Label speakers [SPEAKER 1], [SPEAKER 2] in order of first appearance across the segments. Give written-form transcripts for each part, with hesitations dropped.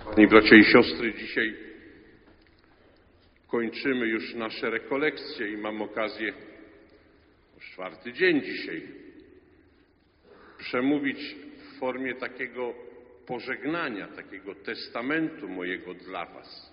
[SPEAKER 1] Kochani bracia i siostry, dzisiaj kończymy już nasze rekolekcje i mam okazję, czwarty dzień dzisiaj, przemówić w formie takiego pożegnania, takiego testamentu mojego dla was.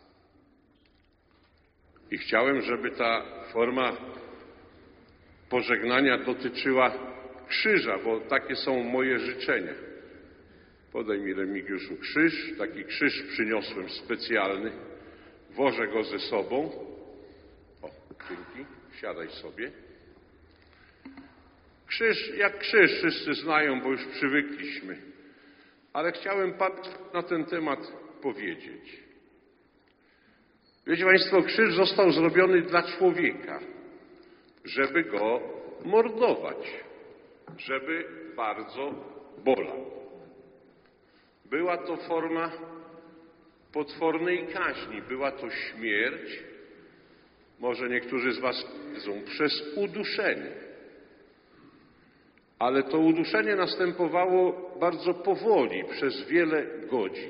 [SPEAKER 1] I chciałem, żeby ta forma pożegnania dotyczyła krzyża, bo takie są moje życzenia. Podaj mi, Remigiuszu, krzyż. Taki krzyż przyniosłem specjalny. Wożę go ze sobą. O, dzięki. Siadaj sobie. Krzyż jak krzyż, wszyscy znają, bo już przywykliśmy. Ale chciałem na ten temat powiedzieć. Wiecie Państwo, krzyż został zrobiony dla człowieka, żeby go mordować, żeby bardzo bolał. Była to forma potwornej kaźni, była to śmierć, może niektórzy z was wiedzą, przez uduszenie. Ale to uduszenie następowało bardzo powoli, przez wiele godzin.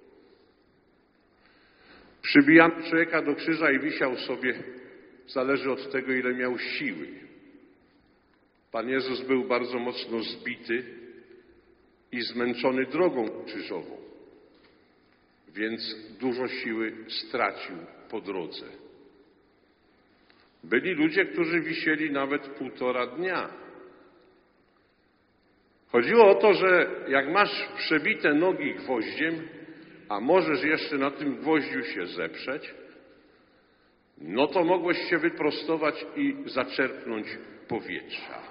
[SPEAKER 1] Przybijano człowieka do krzyża i wisiał sobie, zależy od tego, ile miał siły. Pan Jezus był bardzo mocno zbity i zmęczony drogą krzyżową, więc dużo siły stracił po drodze. Byli ludzie, którzy wisieli nawet 1,5 dnia. Chodziło o to, że jak masz przebite nogi gwoździem, a możesz jeszcze na tym gwoździu się zeprzeć, no to mogłeś się wyprostować i zaczerpnąć powietrza.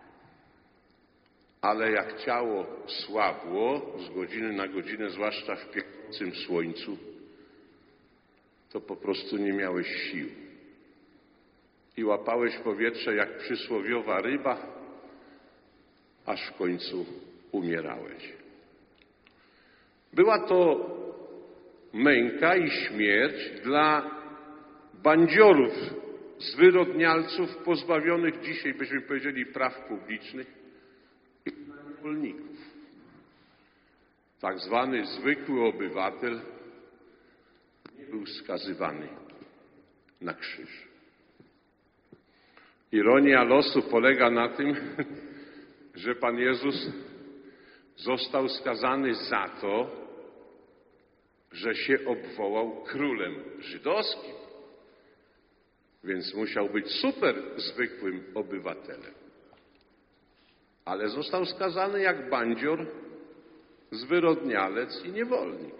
[SPEAKER 1] Ale jak ciało słabło z godziny na godzinę, zwłaszcza w piekącym słońcu, to po prostu nie miałeś sił. I łapałeś powietrze jak przysłowiowa ryba, aż w końcu umierałeś. Była to męka i śmierć dla bandziorów, zwyrodnialców pozbawionych dzisiaj, byśmy powiedzieli, praw publicznych, niewolników. Tak zwany zwykły obywatel nie był skazywany na krzyż. Ironia losu polega na tym, że Pan Jezus został skazany za to, że się obwołał królem żydowskim. Więc musiał być super zwykłym obywatelem. Ale został skazany jak bandzior, zwyrodnialec i niewolnik.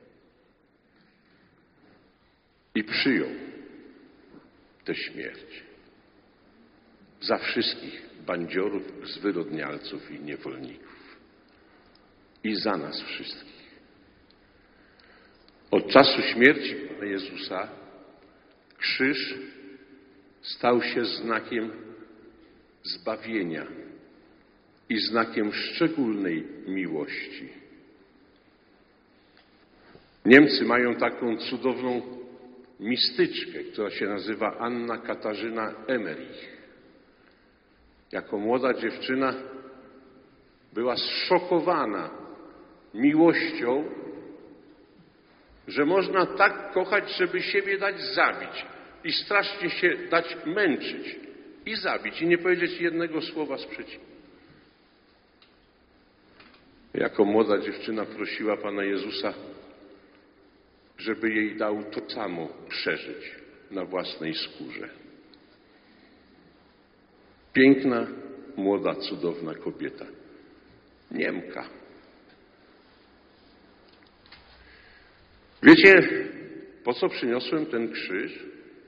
[SPEAKER 1] I przyjął tę śmierć. Za wszystkich bandziorów, zwyrodnialców i niewolników. I za nas wszystkich. Od czasu śmierci Pana Jezusa krzyż stał się znakiem zbawienia i znakiem szczególnej miłości. Niemcy mają taką cudowną mistyczkę, która się nazywa Anna Katarzyna Emmerich. Jako młoda dziewczyna była zszokowana miłością, że można tak kochać, żeby siebie dać zabić i strasznie się dać męczyć i zabić i nie powiedzieć jednego słowa sprzeciwu. Jako młoda dziewczyna prosiła Pana Jezusa, żeby jej dał to samo przeżyć na własnej skórze. Piękna, młoda, cudowna kobieta. Niemka. Wiecie, po co przyniosłem ten krzyż?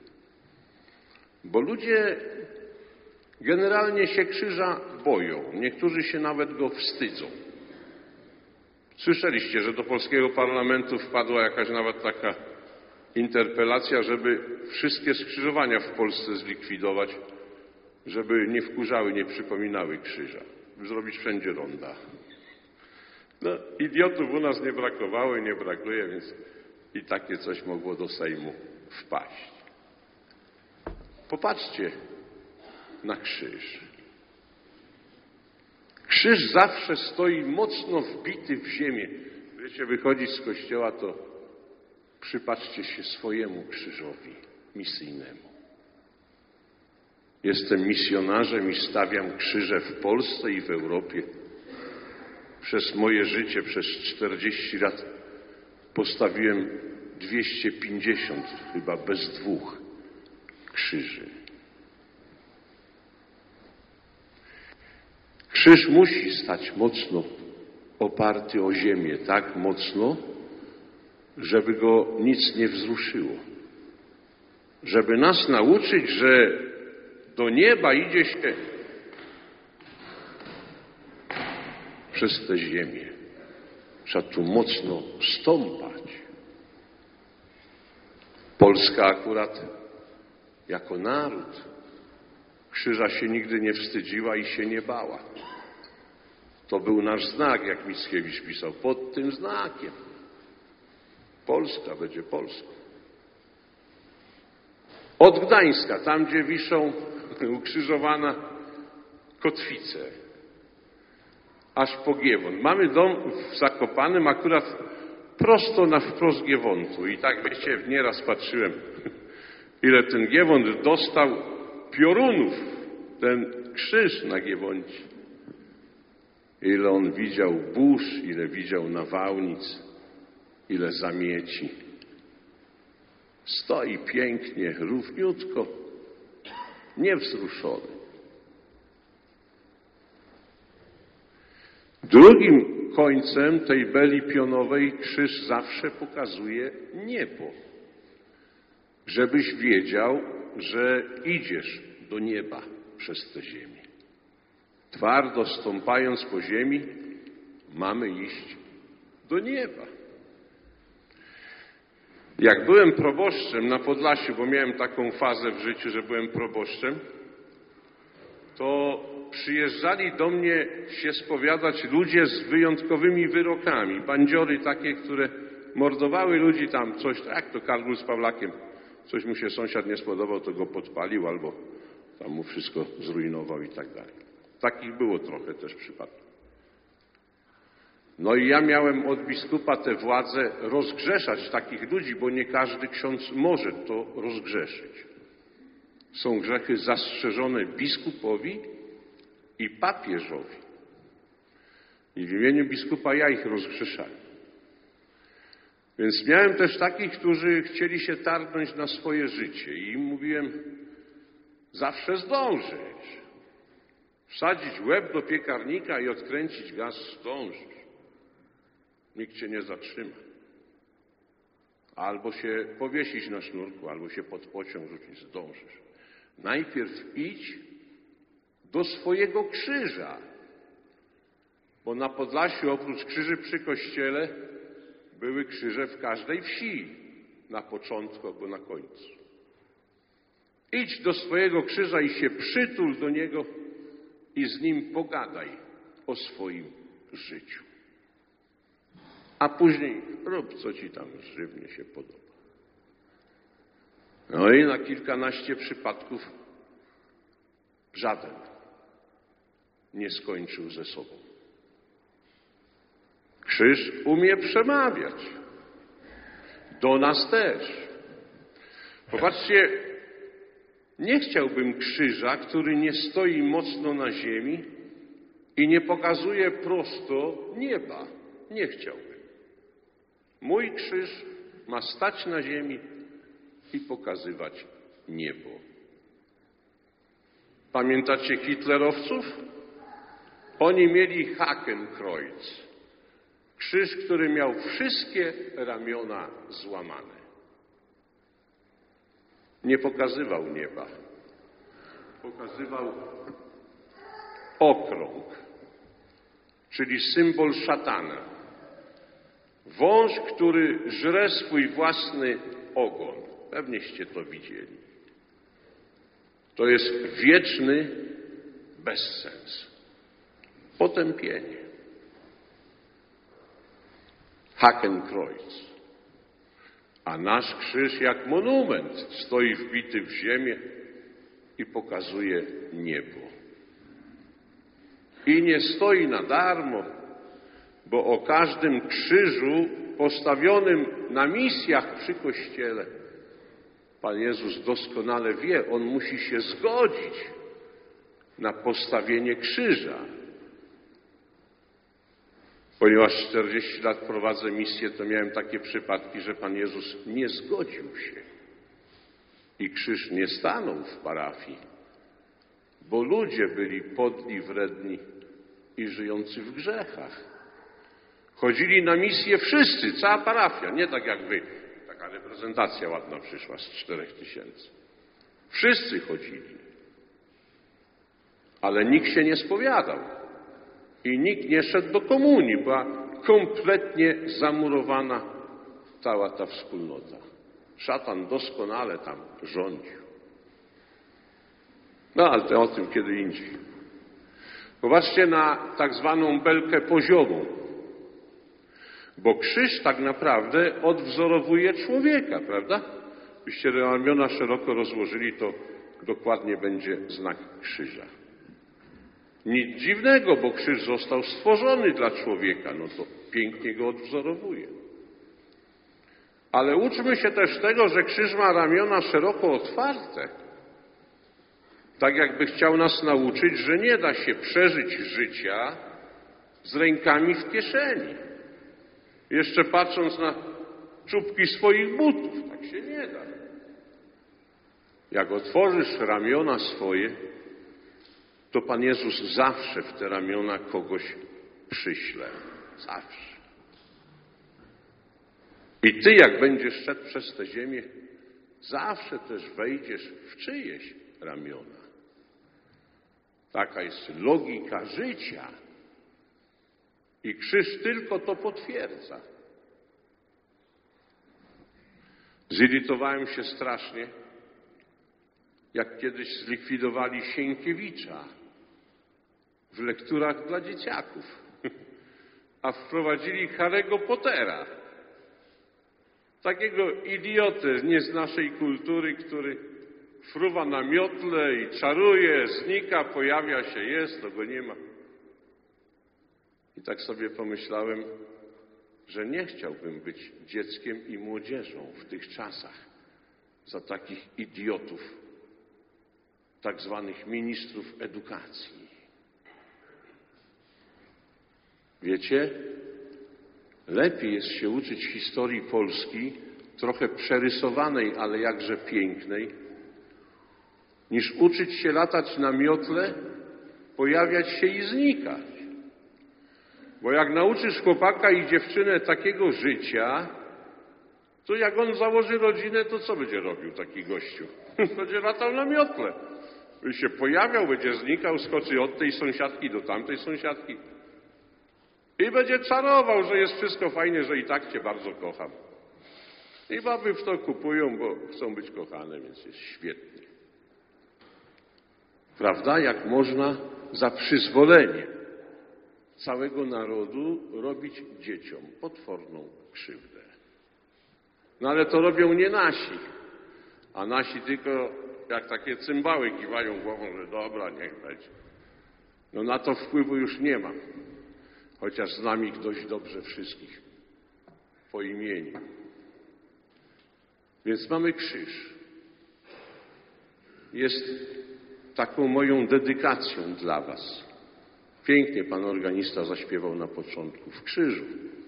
[SPEAKER 1] Bo ludzie generalnie się krzyża boją. Niektórzy się nawet go wstydzą. Słyszeliście, że do polskiego parlamentu wpadła jakaś nawet taka interpelacja, żeby wszystkie skrzyżowania w Polsce zlikwidować, żeby nie wkurzały, nie przypominały krzyża. Zrobić wszędzie ronda. No, idiotów u nas nie brakowało i nie brakuje, więc i takie coś mogło do Sejmu wpaść. Popatrzcie na krzyż. Krzyż zawsze stoi mocno wbity w ziemię. Wiecie, wychodzić z kościoła, to Przypatrzcie się swojemu krzyżowi misyjnemu. Jestem misjonarzem i stawiam krzyże w Polsce i w Europie. Przez moje życie, przez 40 lat postawiłem 250, chyba bez dwóch, krzyży. Krzyż musi stać mocno oparty o ziemię, tak mocno, żeby go nic nie wzruszyło. Żeby nas nauczyć, że do nieba idzie się przez tę ziemię. Trzeba tu mocno stąpać. Polska akurat jako naród krzyża się nigdy nie wstydziła i się nie bała. To był nasz znak, jak Mickiewicz pisał. Pod tym znakiem Polska będzie Polską. Od Gdańska, tam gdzie wiszą ukrzyżowana kotwice, aż po Giewont. Mamy dom w Zakopanem, akurat prosto na wprost Giewontu. I tak, wiecie, nieraz patrzyłem, ile ten Giewont dostał piorunów, ten krzyż na Giewoncie. Ile on widział burz, ile widział nawałnic, ile zamieci. Stoi pięknie, równiutko, niewzruszony. Drugim końcem tej beli pionowej krzyż zawsze pokazuje niebo. Żebyś wiedział, że idziesz do nieba przez tę ziemię. Twardo stąpając po ziemi, mamy iść do nieba. Jak byłem proboszczem na Podlasiu, bo miałem taką fazę w życiu, że byłem proboszczem, to przyjeżdżali do mnie się spowiadać ludzie z wyjątkowymi wyrokami. Bandziory takie, które mordowały ludzi tam, coś, jak to Kargul z Pawlakiem. Coś mu się sąsiad nie spodobał, to go podpalił albo tam mu wszystko zrujnował i tak dalej. Takich było trochę też przypadków. No i ja miałem od biskupa tę władzę rozgrzeszać takich ludzi, bo nie każdy ksiądz może to rozgrzeszyć. Są grzechy zastrzeżone biskupowi i papieżowi. I w imieniu biskupa ja ich rozgrzeszałem. Więc miałem też takich, którzy chcieli się targnąć na swoje życie i im mówiłem, zawsze zdążysz. Wsadzić łeb do piekarnika i odkręcić gaz, zdążysz. Nikt cię nie zatrzyma. Albo się powiesić na sznurku, albo się pod pociąg rzucić, zdążysz. Najpierw idź do swojego krzyża, bo na Podlasiu oprócz krzyży przy kościele były krzyże w każdej wsi, na początku albo na końcu. Idź do swojego krzyża i się przytul do niego i z nim pogadaj o swoim życiu. A później rób, co ci tam żywnie się podoba. No i na kilkanaście przypadków żaden nie skończył ze sobą. Krzyż umie przemawiać. Do nas też. Popatrzcie, nie chciałbym krzyża, który nie stoi mocno na ziemi i nie pokazuje prosto nieba. Nie chciałbym. Mój krzyż ma stać na ziemi i pokazywać niebo. Pamiętacie hitlerowców? Oni mieli Hakenkreuz. Krzyż, który miał wszystkie ramiona złamane. Nie pokazywał nieba. Pokazywał okrąg, czyli symbol szatana. Wąż, który żre swój własny ogon. Pewnieście to widzieli. To jest wieczny bezsens. Potępienie. Hakenkreuz. A nasz krzyż jak monument stoi wbity w ziemię i pokazuje niebo. I nie stoi na darmo, bo o każdym krzyżu postawionym na misjach przy Kościele, Pan Jezus doskonale wie, on musi się zgodzić na postawienie krzyża. Ponieważ 40 lat prowadzę misję, to miałem takie przypadki, że Pan Jezus nie zgodził się i krzyż nie stanął w parafii, bo ludzie byli podli, wredni i żyjący w grzechach. Chodzili na misję wszyscy, cała parafia, nie tak jak wy. Taka reprezentacja ładna przyszła z 4000. Wszyscy chodzili. Ale nikt się nie spowiadał. I nikt nie szedł do komunii. Była kompletnie zamurowana cała ta wspólnota. Szatan doskonale tam rządził. No ale to o tym kiedy indziej. Popatrzcie na tak zwaną belkę poziomą. Bo krzyż tak naprawdę odwzorowuje człowieka, prawda? Byście ramiona szeroko rozłożyli, to dokładnie będzie znak krzyża. Nic dziwnego, bo krzyż został stworzony dla człowieka, no to pięknie go odwzorowuje. Ale uczmy się też tego, że krzyż ma ramiona szeroko otwarte. Tak jakby chciał nas nauczyć, że nie da się przeżyć życia z rękami w kieszeni. Jeszcze patrząc na czubki swoich butów, tak się nie da. Jak otworzysz ramiona swoje, to Pan Jezus zawsze w te ramiona kogoś przyśle. Zawsze. I ty, jak będziesz szedł przez tę ziemię, zawsze też wejdziesz w czyjeś ramiona. Taka jest logika życia. I krzyż tylko to potwierdza. Zirytowałem się strasznie, jak kiedyś zlikwidowali Sienkiewicza w lekturach dla dzieciaków, a wprowadzili Harry'ego Pottera. Takiego idiotę nie z naszej kultury, który fruwa na miotle i czaruje, znika, pojawia się, jest, to go nie ma. I tak sobie pomyślałem, że nie chciałbym być dzieckiem i młodzieżą w tych czasach za takich idiotów, tak zwanych ministrów edukacji. Wiecie, lepiej jest się uczyć historii Polski, trochę przerysowanej, ale jakże pięknej, niż uczyć się latać na miotle, pojawiać się i znikać. Bo jak nauczysz chłopaka i dziewczynę takiego życia, to jak on założy rodzinę, to co będzie robił taki gościu? Będzie latał na miotle. Będzie się pojawiał, będzie znikał, skoczy od tej sąsiadki do tamtej sąsiadki. I będzie czarował, że jest wszystko fajnie, że i tak cię bardzo kocham. I baby w to kupują, bo chcą być kochane, więc jest świetnie. Prawda? Jak można za przyzwoleniem całego narodu robić dzieciom potworną krzywdę. No ale to robią nie nasi, a nasi tylko jak takie cymbały kiwają głową, że dobra, niech będzie. No na to wpływu już nie mam, chociaż znam ich dość dobrze wszystkich po imieniu. Więc mamy krzyż. Jest taką moją dedykacją dla was. Pięknie pan organista zaśpiewał na początku. W krzyżu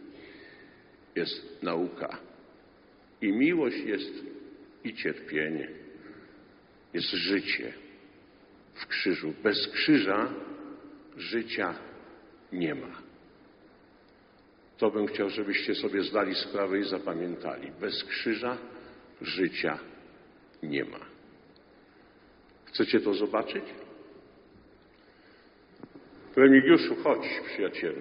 [SPEAKER 1] jest nauka. I miłość jest, i cierpienie. Jest życie w krzyżu. Bez krzyża życia nie ma. To bym chciał, żebyście sobie zdali sprawę i zapamiętali. Bez krzyża życia nie ma. Chcecie to zobaczyć? Remigiuszu, chodź, przyjacielu.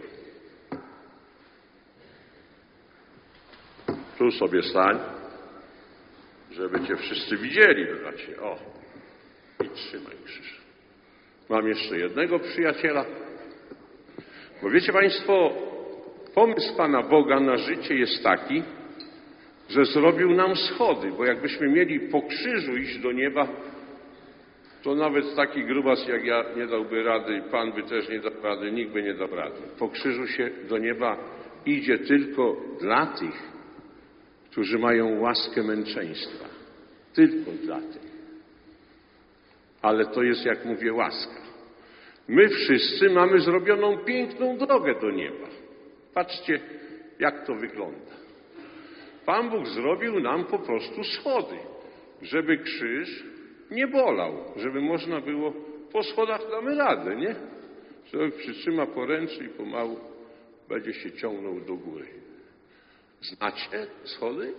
[SPEAKER 1] Tu sobie stań, żeby cię wszyscy widzieli, bracie. O, i trzymaj krzyż. Mam jeszcze jednego przyjaciela. Bo wiecie państwo, pomysł Pana Boga na życie jest taki, że zrobił nam schody, bo jakbyśmy mieli po krzyżu iść do nieba, to nawet taki grubas jak ja nie dałby rady, Pan by też nie dał rady, nikt by nie dał rady. Po krzyżu się do nieba idzie tylko dla tych, którzy mają łaskę męczeństwa. Tylko dla tych. Ale to jest, jak mówię, łaska. My wszyscy mamy zrobioną piękną drogę do nieba. Patrzcie, jak to wygląda. Pan Bóg zrobił nam po prostu schody, żeby krzyż nie bolał, żeby można było, po schodach damy radę, nie? Człowiek przytrzyma poręczy i pomału będzie się ciągnął do góry. Znacie schody?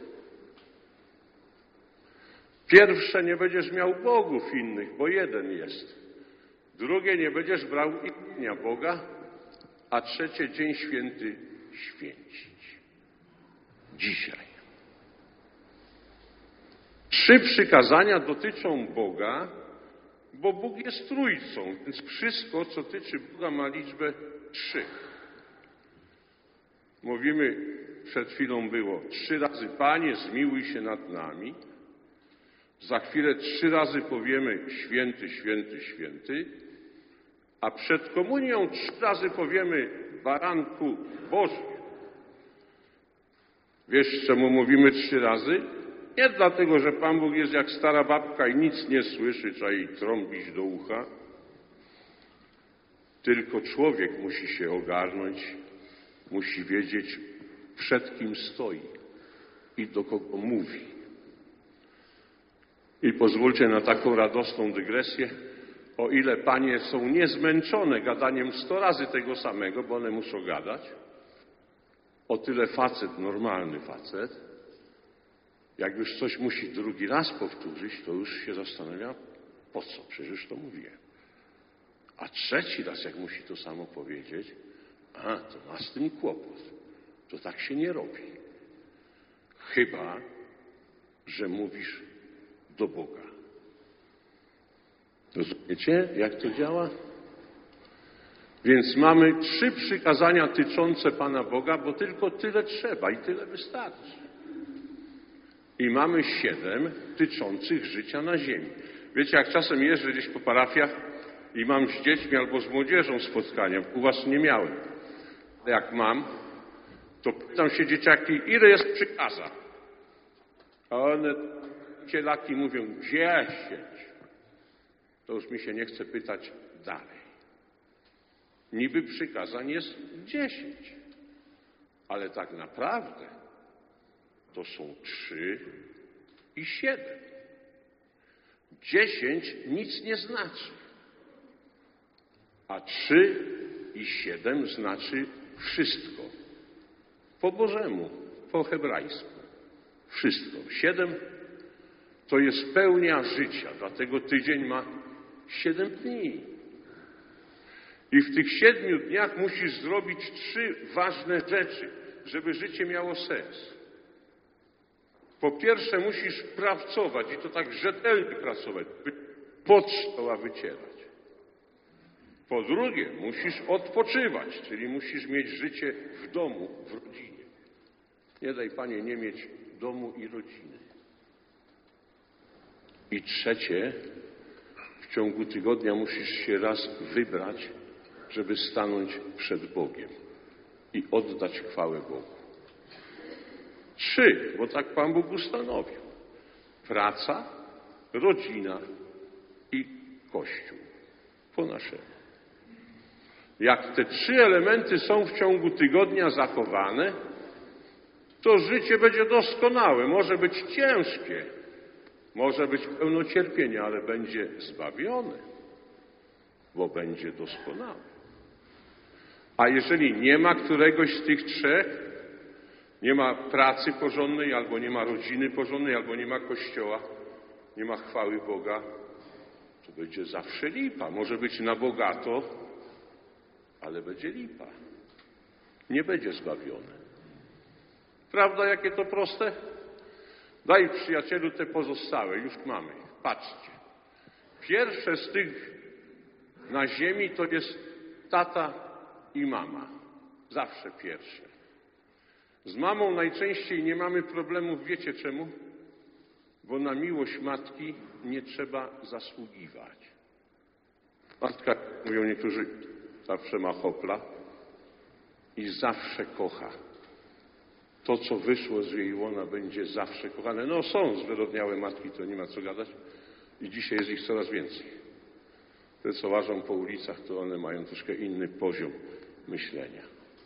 [SPEAKER 1] Pierwsze, nie będziesz miał bogów innych, bo jeden jest. Drugie, nie będziesz brał imienia Boga, a trzecie, dzień święty święcić. Dzisiaj. 3 przykazania dotyczą Boga, bo Bóg jest trójcą, więc wszystko, co tyczy Boga, ma liczbę 3. Mówimy, przed chwilą było 3 razy Panie, zmiłuj się nad nami. Za chwilę 3 razy powiemy święty, święty, święty. A przed komunią 3 razy powiemy baranku Boży. Wiesz, czemu mówimy 3 razy? Nie dlatego, że Pan Bóg jest jak stara babka i nic nie słyszy, trzeba jej trąbić do ucha. Tylko człowiek musi się ogarnąć, musi wiedzieć, przed kim stoi i do kogo mówi. I pozwólcie na taką radosną dygresję. O ile panie są niezmęczone gadaniem 100 razy tego samego, bo one muszą gadać, o tyle facet, normalny facet, jak już coś musi drugi raz powtórzyć, to już się zastanawia, po co? Przecież to mówię. A trzeci raz, jak musi to samo powiedzieć, to ma z tym kłopot. To tak się nie robi. Chyba, że mówisz do Boga. Rozumiecie, jak to działa? Więc mamy 3 przykazania tyczące Pana Boga, bo tylko tyle trzeba i tyle wystarczy. I mamy 7 tyczących życia na ziemi. Wiecie, jak czasem jeżdżę gdzieś po parafiach i mam z dziećmi albo z młodzieżą spotkania, u was nie miałem. Jak mam, to pytam się dzieciaki, ile jest przykazań? A one, cielaki, mówią 10. To już mi się nie chce pytać dalej. Niby przykazań jest 10, ale tak naprawdę to są 3 i 7. 10 nic nie znaczy, a 3 i 7 znaczy wszystko. Po Bożemu, po hebrajsku. Wszystko. 7 to jest pełnia życia, dlatego tydzień ma 7 dni. I w tych 7 dniach musisz zrobić 3 ważne rzeczy, żeby życie miało sens. Po pierwsze musisz pracować i to tak rzetelnie pracować, by pot stoła wycierać. Po drugie musisz odpoczywać, czyli musisz mieć życie w domu, w rodzinie. Nie daj Panie nie mieć domu i rodziny. I trzecie, w ciągu tygodnia musisz się raz wybrać, żeby stanąć przed Bogiem i oddać chwałę Bogu. 3, bo tak Pan Bóg ustanowił. Praca, rodzina i Kościół. Po naszemu. Jak te 3 elementy są w ciągu tygodnia zachowane, to życie będzie doskonałe. Może być ciężkie, może być pełno cierpienia, ale będzie zbawione, bo będzie doskonałe. A jeżeli nie ma któregoś z tych 3, nie ma pracy porządnej, albo nie ma rodziny porządnej, albo nie ma Kościoła, nie ma chwały Boga, to będzie zawsze lipa. Może być na bogato, ale będzie lipa. Nie będzie zbawione. Prawda, jakie to proste? Daj, przyjacielu, te pozostałe. Już mamy. Patrzcie. Pierwsze z tych na ziemi to jest tata i mama. Zawsze pierwsze. Z mamą najczęściej nie mamy problemów. Wiecie czemu? Bo na miłość matki nie trzeba zasługiwać. Matka, mówią niektórzy, zawsze ma hopla i zawsze kocha. to, co wyszło z jej łona, będzie zawsze kochane. No są zwyrodniałe matki, to nie ma co gadać. I dzisiaj jest ich coraz więcej. Te, co łażą po ulicach, to one mają troszkę inny poziom myślenia.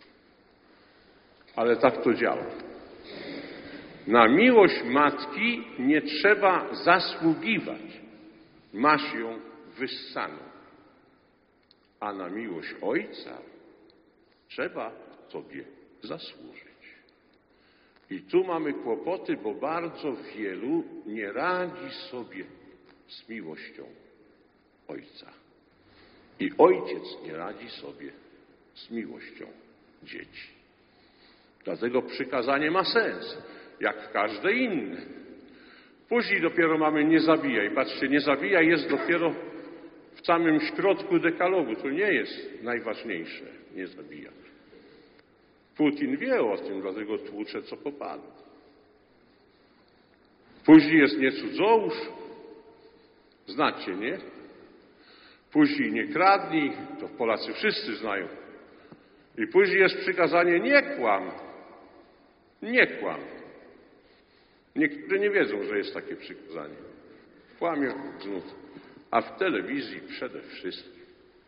[SPEAKER 1] Ale tak to działa. Na miłość matki nie trzeba zasługiwać. Masz ją wyssaną. A na miłość ojca trzeba sobie zasłużyć. I tu mamy kłopoty, bo bardzo wielu nie radzi sobie z miłością ojca. I ojciec nie radzi sobie z miłością dzieci. Dlatego przykazanie ma sens, jak każde inne. Później dopiero mamy nie zabijaj. Patrzcie, nie zabijaj jest dopiero w samym środku dekalogu. To nie jest najważniejsze, nie zabijać. Putin wie o tym, dlatego tłucze, co popadło. Później jest nie cudzołóż. Znacie, nie? Później nie kradnij, to Polacy wszyscy znają. I później jest przykazanie nie kłam. Nie kłam. Niektórzy nie wiedzą, że jest takie przykazanie. Kłamią znów. A w telewizji przede wszystkim.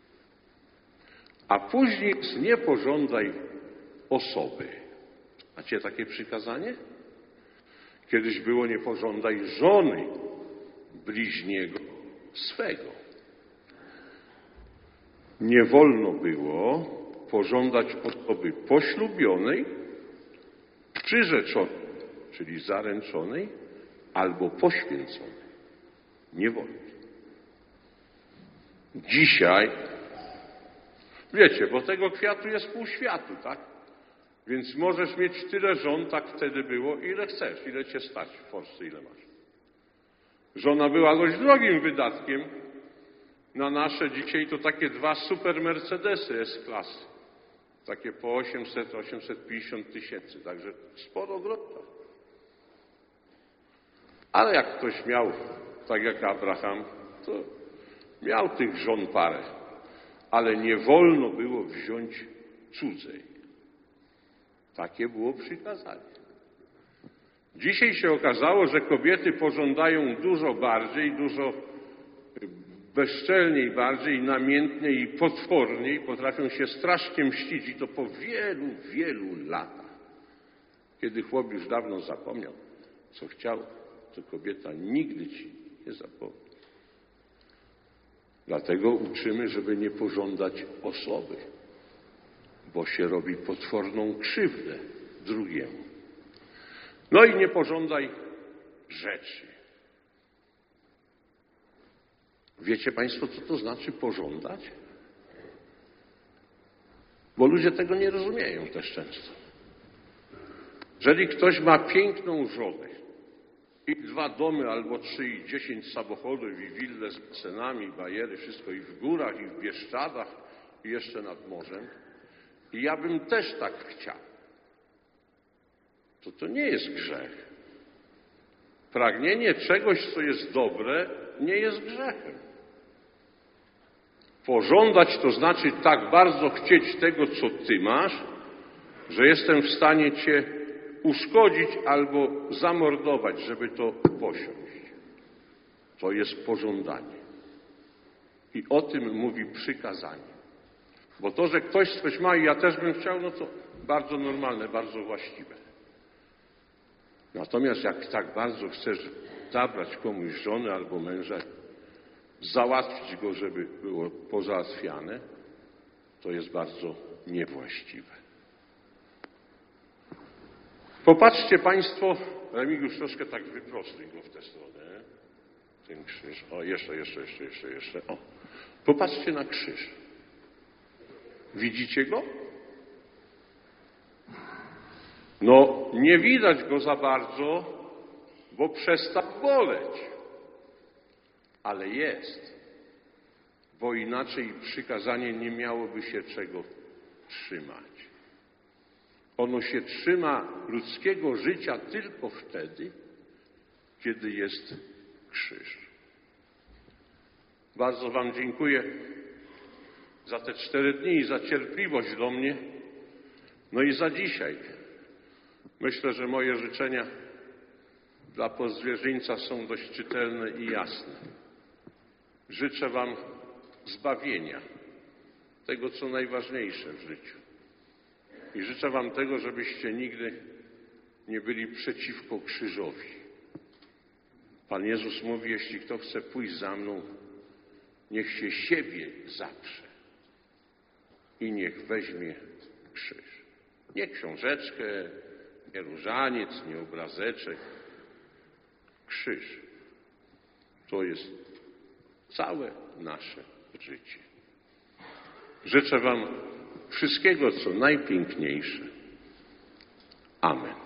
[SPEAKER 1] A później jest nie pożądaj osoby. Macie takie przykazanie? Kiedyś było nie pożądaj żony bliźniego swego. Nie wolno było pożądać osoby poślubionej, przyrzeczonej, czyli zaręczonej, albo poświęconej. Nie wolno. Dzisiaj, wiecie, bo tego kwiatu jest pół światu, tak? Więc możesz mieć tyle żon, tak wtedy było, ile chcesz, ile cię stać w Polsce, ile masz. Żona była dość drogim wydatkiem. Na nasze dzisiaj to takie 2 super Mercedesy S-klasy. Takie po 800-850 tysięcy, także sporo grota. Ale jak ktoś miał, tak jak Abraham, to miał tych żon parę. Ale nie wolno było wziąć cudzej. Takie było przykazanie. Dzisiaj się okazało, że kobiety pożądają dużo bardziej, dużo bezczelniej, bardziej namiętniej i potworniej, potrafią się strasznie mścić i to po wielu, wielu latach. Kiedy chłop już dawno zapomniał, co chciał, to kobieta nigdy ci nie zapomni. Dlatego uczymy, żeby nie pożądać osoby, bo się robi potworną krzywdę drugiemu. No i nie pożądaj rzeczy. Wiecie Państwo, co to znaczy pożądać? Bo ludzie tego nie rozumieją też często. Jeżeli ktoś ma piękną żonę i 2 domy, albo 3, i 10 samochodów, i willę z cenami, bajery, wszystko i w górach, i w Bieszczadach, i jeszcze nad morzem, i ja bym też tak chciał, to nie jest grzech. Pragnienie czegoś, co jest dobre, nie jest grzechem. Pożądać to znaczy tak bardzo chcieć tego, co ty masz, że jestem w stanie cię uszkodzić albo zamordować, żeby to posiąść. To jest pożądanie. I o tym mówi przykazanie. Bo to, że ktoś coś ma i ja też bym chciał, no to bardzo normalne, bardzo właściwe. Natomiast jak tak bardzo chcesz zabrać komuś żonę albo męża, załatwić go, żeby było pozałatwiane, to jest bardzo niewłaściwe. Popatrzcie Państwo, Remigiusz, troszkę tak wyprostuj go w tę stronę. Ten krzyż. O, jeszcze. O. Popatrzcie na krzyż. Widzicie go? No, nie widać go za bardzo, bo przestał boleć. Ale jest. Bo inaczej przykazanie nie miałoby się czego trzymać. Ono się trzyma ludzkiego życia tylko wtedy, kiedy jest krzyż. Bardzo Wam dziękuję za te 4 dni i za cierpliwość do mnie, no i za dzisiaj. Myślę, że moje życzenia dla podzwierzyńca są dość czytelne i jasne. Życzę wam zbawienia, tego co najważniejsze w życiu. I życzę wam tego, żebyście nigdy nie byli przeciwko krzyżowi. Pan Jezus mówi, jeśli kto chce pójść za mną, niech się siebie zaprze i niech weźmie krzyż. Nie książeczkę, nie różaniec, nie obrazeczek. Krzyż to jest całe nasze życie. Życzę wam wszystkiego, co najpiękniejsze. Amen.